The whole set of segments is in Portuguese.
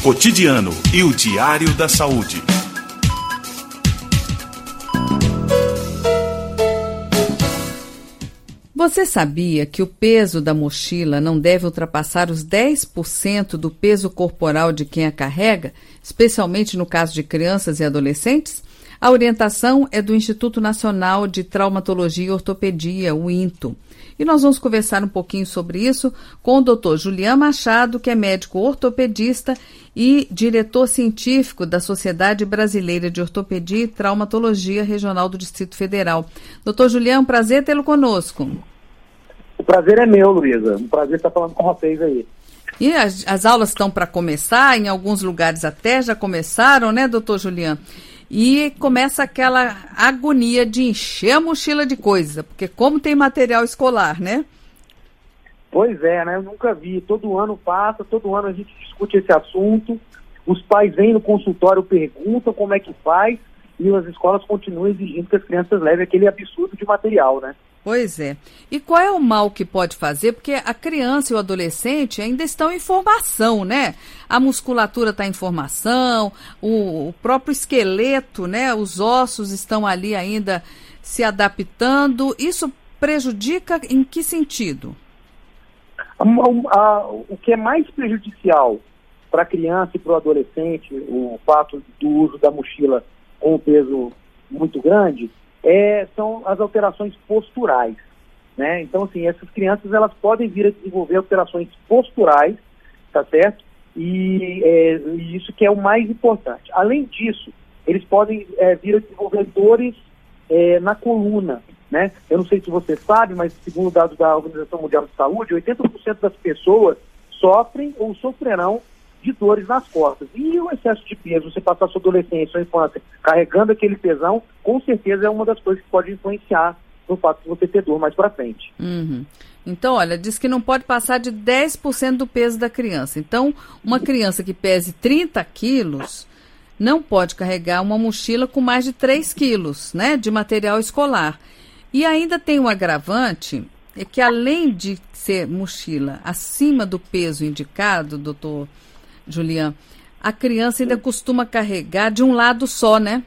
cotidiano e o Diário da Saúde. Você sabia que o peso da mochila não deve ultrapassar os 10% do peso corporal de quem a carrega, especialmente no caso de crianças e adolescentes? A orientação é do Instituto Nacional de Traumatologia e Ortopedia, o INTO. E nós vamos conversar um pouquinho sobre isso com o Dr. Julian Machado, que é médico ortopedista e diretor científico da Sociedade Brasileira de Ortopedia e Traumatologia Regional do Distrito Federal. Dr. Julian, um prazer tê-lo conosco. O prazer é meu, Luísa. Um prazer estar falando com vocês aí. E as aulas estão para começar, em alguns lugares até já começaram, né, doutor Julian? E começa aquela agonia de encher a mochila de coisa, porque como tem material escolar, né? Pois é, né? Eu nunca vi. Todo ano passa, todo ano a gente discute esse assunto. Os pais vêm no consultório, perguntam como é que faz, e as escolas continuam exigindo que as crianças levem aquele absurdo de material, né? Pois é. E qual é o mal que pode fazer? Porque a criança e o adolescente ainda estão em formação, né? A musculatura está em formação, o próprio esqueleto, né? Os ossos estão ali ainda se adaptando. Isso prejudica em que sentido? O que é mais prejudicial para a criança e para o adolescente, o fato do uso da mochila com um peso muito grande, são as alterações posturais, né? Então, assim, essas crianças, elas podem vir a desenvolver alterações posturais, tá certo? E isso que é o mais importante. Além disso, eles podem vir a desenvolver dores na coluna, né? Eu não sei se você sabe, mas segundo dados da Organização Mundial de Saúde, 80% das pessoas sofrem ou sofrerão de dores nas costas. E o excesso de peso, você passar sua adolescência, sua infância, carregando aquele pesão, com certeza é uma das coisas que pode influenciar no fato de você ter dor mais para frente. Uhum. Então, olha, diz que não pode passar de 10% do peso da criança. Então, uma criança que pese 30 quilos não pode carregar uma mochila com mais de 3 quilos, né, de material escolar. E ainda tem um agravante, é que além de ser mochila acima do peso indicado, doutor Julian, a criança ainda costuma carregar de um lado só, né?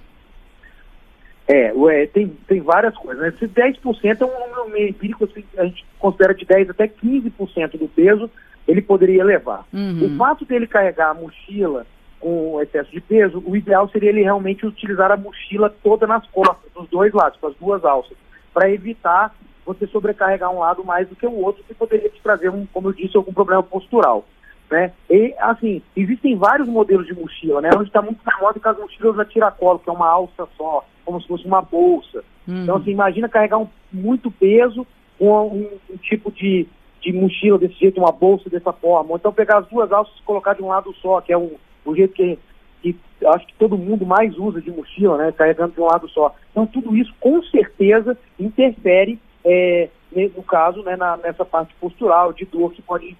Tem várias coisas, né? Esse 10% é um número meio empírico, a gente considera de 10% até 15% do peso, ele poderia levar. Uhum. O fato dele carregar a mochila com excesso de peso, o ideal seria ele realmente utilizar a mochila toda nas costas, dos dois lados, com as duas alças, para evitar você sobrecarregar um lado mais do que o outro, que poderia te trazer, como eu disse, algum problema postural. Né? E, assim, existem vários modelos de mochila, né? Onde está muito na moda com as mochilas a tiracolo, que é uma alça só, como se fosse uma bolsa. Então, assim, imagina carregar muito peso com um tipo de mochila desse jeito, uma bolsa dessa forma. Ou então pegar as duas alças e colocar de um lado só, que é o jeito que acho que todo mundo mais usa de mochila, né? Carregando de um lado só. Então, tudo isso, com certeza, interfere, no caso, né, nessa parte postural, de dor que pode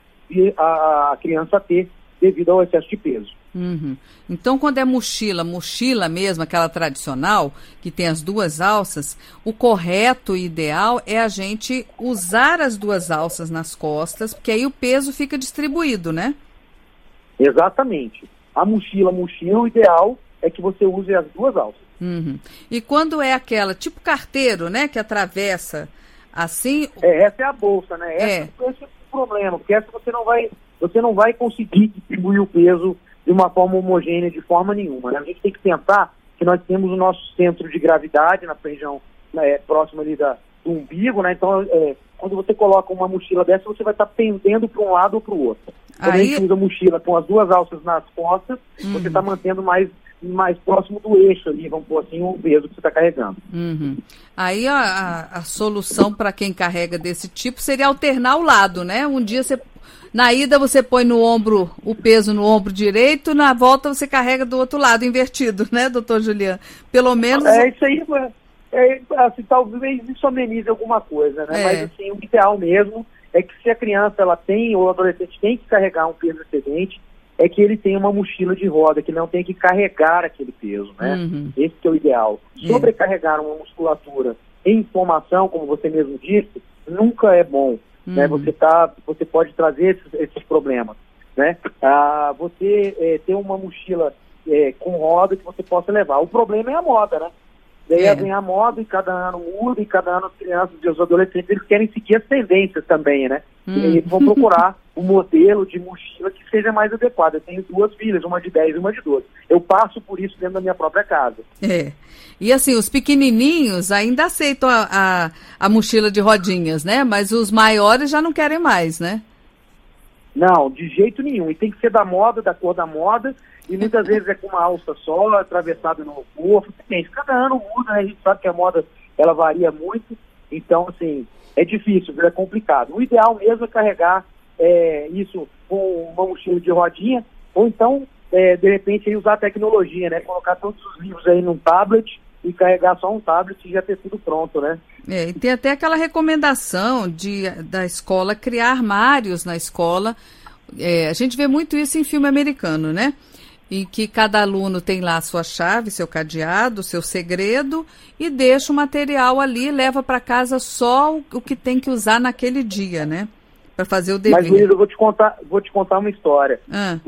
a criança ter devido ao excesso de peso. Uhum. Então, quando é mochila mesmo, aquela tradicional, que tem as duas alças, o correto e ideal é a gente usar as duas alças nas costas, porque aí o peso fica distribuído, né? Exatamente. A mochila, o ideal é que você use as duas alças. Uhum. E quando é aquela, tipo carteiro, né, que atravessa assim... essa é a bolsa, né? Esse é o problema, porque essa você não vai conseguir distribuir o peso de uma forma homogênea, de forma nenhuma, né? A gente tem que pensar que nós temos o nosso centro de gravidade na região próxima ali do umbigo, né? Então, quando você coloca uma mochila dessa, você vai estar pendendo para um lado ou para o outro. Quando a gente usa a mochila com as duas alças nas costas, você está mantendo mais próximo do eixo ali, vamos pôr assim, o peso que você está carregando. Uhum. Aí a solução para quem carrega desse tipo seria alternar o lado, né? Um dia na ida você põe no ombro, o peso no ombro direito, na volta você carrega do outro lado, invertido, né, doutor Julian? Pelo menos... Isso aí, assim, talvez isso amenize alguma coisa, né? Mas assim, o ideal mesmo é que se a criança ela tem, ou o adolescente tem que carregar um peso excedente, é que ele tenha uma mochila de roda, que ele não tenha que carregar aquele peso, né? Uhum. Esse que é o ideal. Sobrecarregar uma musculatura em formação, como você mesmo disse, nunca é bom, né? Você pode trazer esses problemas. né? Você ter uma mochila com roda que você possa levar. O problema é a moda, né? Daí vem a moda e cada ano muda, e cada ano as crianças e os adolescentes eles querem seguir as tendências também, né? E eles vão procurar um modelo de mochila que seja mais adequado. Eu tenho 2 filhas, uma de 10 e uma de 12. Eu passo por isso dentro da minha própria casa. E assim, os pequenininhos ainda aceitam a mochila de rodinhas, né? Mas os maiores já não querem mais, né? Não, de jeito nenhum. E tem que ser da moda, da cor da moda. E muitas vezes é com uma alça só, atravessado no corpo. Cada ano muda, né? A gente sabe que a moda ela varia muito. Então, assim, é difícil, é complicado. O ideal mesmo é carregar isso com uma mochila de rodinha, ou então, de repente, aí usar a tecnologia, né? Colocar todos os livros aí num tablet e carregar só um tablet e já ter tudo pronto, né? E tem até aquela recomendação da escola criar armários na escola. A gente vê muito isso em filme americano, né? Em que cada aluno tem lá a sua chave, seu cadeado, seu segredo, e deixa o material ali, leva para casa só o que tem que usar naquele dia, né? Para fazer o dever. Mas, Luiz, eu vou te contar uma história.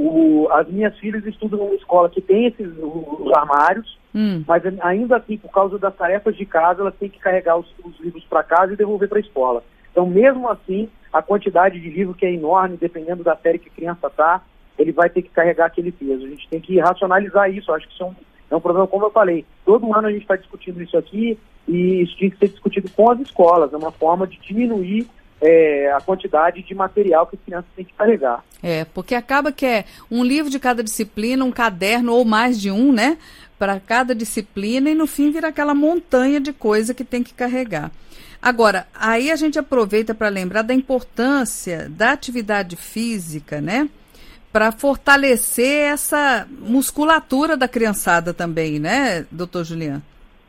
As minhas filhas estudam numa escola que tem os armários, mas ainda assim, por causa das tarefas de casa, elas têm que carregar os livros para casa e devolver para a escola. Então, mesmo assim, a quantidade de livro que é enorme, dependendo da série que a criança está, ele vai ter que carregar aquele peso. A gente tem que racionalizar isso. Eu acho que isso é um problema, como eu falei. Todo ano a gente está discutindo isso aqui e isso tinha que ser discutido com as escolas. É uma forma de diminuir a quantidade de material que as crianças têm que carregar. Porque acaba que é um livro de cada disciplina, um caderno ou mais de um, né? Para cada disciplina e no fim vira aquela montanha de coisa que tem que carregar. Agora, aí a gente aproveita para lembrar da importância da atividade física, né? Para fortalecer essa musculatura da criançada também, né, doutor Juliano?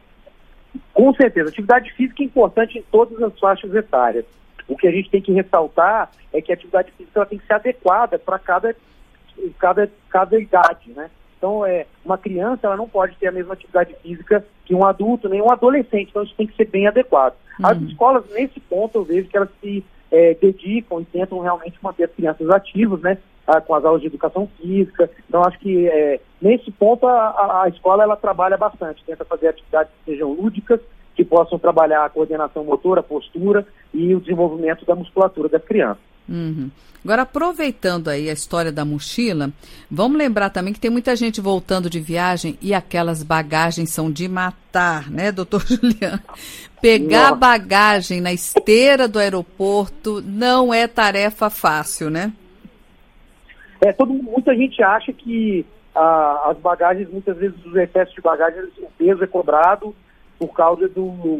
Com certeza. Atividade física é importante em todas as faixas etárias. O que a gente tem que ressaltar é que a atividade física ela tem que ser adequada para cada idade, né? Então, uma criança ela não pode ter a mesma atividade física que um adulto, nem um adolescente. Então, isso tem que ser bem adequado. As escolas, nesse ponto, eu vejo que elas se dedicam e tentam realmente manter as crianças ativas, né? Com as aulas de educação física. Então, acho que nesse ponto a escola ela trabalha bastante, tenta fazer atividades que sejam lúdicas, que possam trabalhar a coordenação motora, a postura e o desenvolvimento da musculatura das crianças. Agora, aproveitando aí a história da mochila, vamos lembrar também que tem muita gente voltando de viagem e aquelas bagagens são de matar, né, doutor Juliano? Pegar bagagem na esteira do aeroporto não é tarefa fácil, né? Muita gente acha que as bagagens, muitas vezes os excessos de bagagem, o peso é cobrado por causa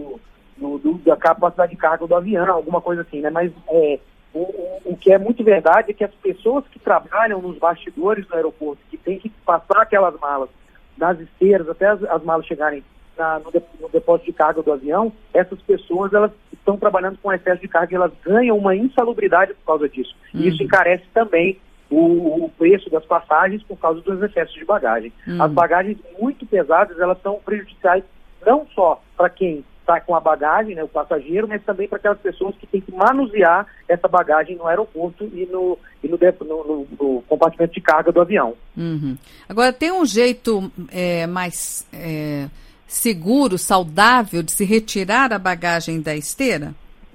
da capacidade de carga do avião, alguma coisa assim, né? Mas o que é muito verdade é que as pessoas que trabalham nos bastidores do aeroporto, que tem que passar aquelas malas nas esteiras até as malas chegarem no depósito de carga do avião, essas pessoas elas estão trabalhando com excesso de carga e elas ganham uma insalubridade por causa disso. E isso encarece também o preço das passagens por causa dos excessos de bagagem. As bagagens muito pesadas, elas são prejudiciais não só para quem está com a bagagem, né, o passageiro, mas também para aquelas pessoas que têm que manusear essa bagagem no aeroporto e no compartimento de carga do avião. Agora, tem um jeito mais seguro, saudável de se retirar a bagagem da esteira?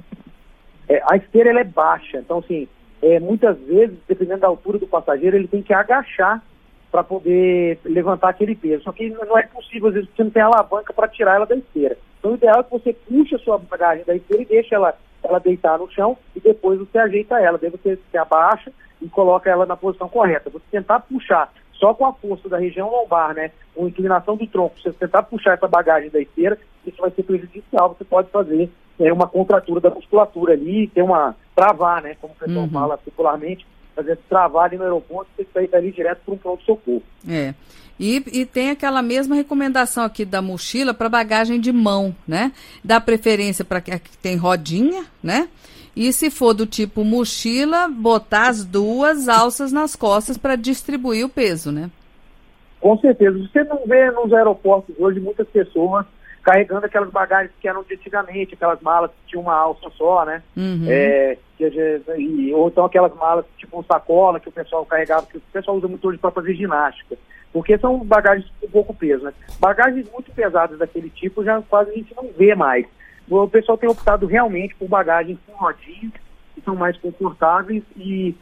A esteira ela é baixa, então assim, muitas vezes, dependendo da altura do passageiro, ele tem que agachar para poder levantar aquele peso. Só que não é possível, às vezes, você não tem alavanca para tirar ela da esteira. Então, o ideal é que você puxe a sua bagagem da esteira e deixe ela deitar no chão e depois você ajeita ela. Daí você abaixa e coloca ela na posição correta. Você tentar puxar só com a força da região lombar, né, com inclinação do tronco, você tentar puxar essa bagagem da esteira, isso vai ser prejudicial. Você pode fazer uma contratura da musculatura ali, travar, né, como o pessoal fala popularmente, fazer travar ali no aeroporto, você sair dali direto para um pronto-socorro. E tem aquela mesma recomendação aqui da mochila para bagagem de mão, né? Dá preferência para que tem rodinha, né? E se for do tipo mochila, botar as 2 alças nas costas para distribuir o peso, né? Com certeza. Você não vê nos aeroportos hoje muitas pessoas carregando aquelas bagagens que eram de antigamente, aquelas malas que tinham uma alça só, né? ou então aquelas malas tipo sacola que o pessoal carregava, que o pessoal usa muito hoje para fazer ginástica, porque são bagagens com pouco peso, né? Bagagens muito pesadas daquele tipo já quase a gente não vê mais. O pessoal tem optado realmente por bagagens com rodinhas, que são mais confortáveis e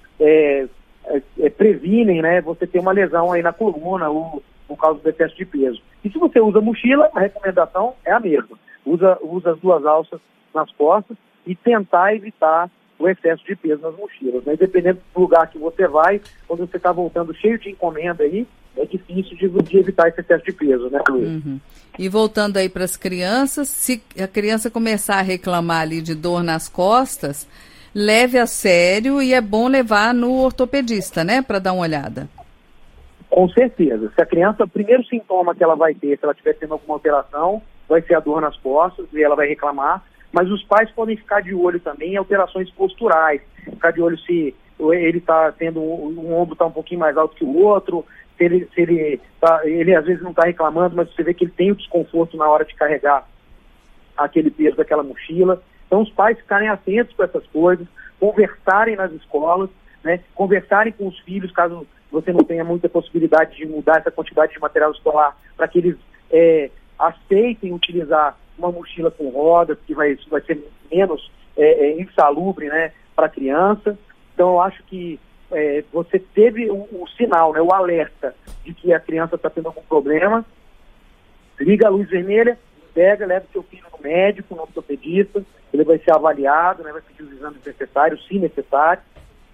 previnem, né, você ter uma lesão aí na coluna ou por causa do excesso de peso. E se você usa mochila, a recomendação é a mesma. Usa as duas alças nas costas e tentar evitar o excesso de peso nas mochilas, né? Dependendo do lugar que você vai, quando você está voltando cheio de encomenda aí, é difícil de evitar esse excesso de peso, né, Luiz? Uhum. E voltando aí para as crianças, se a criança começar a reclamar ali de dor nas costas, leve a sério e é bom levar no ortopedista, né, para dar uma olhada. Com certeza. Se a criança, o primeiro sintoma que ela vai ter, se ela estiver tendo alguma alteração, vai ser a dor nas costas e ela vai reclamar, mas os pais podem ficar de olho também em alterações posturais, ficar de olho se ele está tendo um ombro está um pouquinho mais alto que o outro, se ele às vezes não está reclamando, mas você vê que ele tem o desconforto na hora de carregar aquele peso daquela mochila. Então os pais ficarem atentos com essas coisas, conversarem nas escolas, né, conversarem com os filhos, caso você não tenha muita possibilidade de mudar essa quantidade de material escolar, para que eles aceitem utilizar uma mochila com rodas, que vai ser menos insalubre, né, para a criança. Então eu acho que você teve o sinal, né, o alerta de que a criança está tendo algum problema, liga a luz vermelha, leva seu filho no médico, no ortopedista, ele vai ser avaliado, né, vai pedir os exames necessários, se necessário,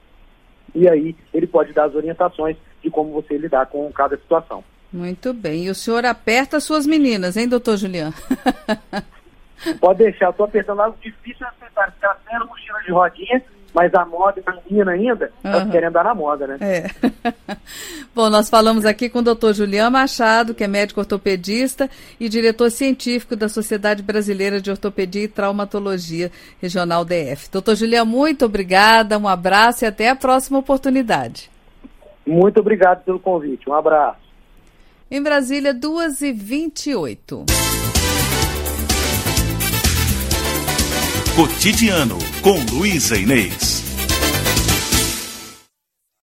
e aí ele pode dar as orientações de como você lidar com cada situação. Muito bem. E o senhor aperta as suas meninas, hein, doutor Juliano? Pode deixar, estou apertando lá, o difícil é apertar, porque ela tem a mochila de rodinha, mas a moda é menina ainda, está querendo andar na moda, né? Bom, nós falamos aqui com o doutor Juliano Machado, que é médico ortopedista e diretor científico da Sociedade Brasileira de Ortopedia e Traumatologia Regional DF. Doutor Juliano, muito obrigada, um abraço e até a próxima oportunidade. Muito obrigado pelo convite, um abraço. Em Brasília, 2h28. Cotidiano com Luísa Inês.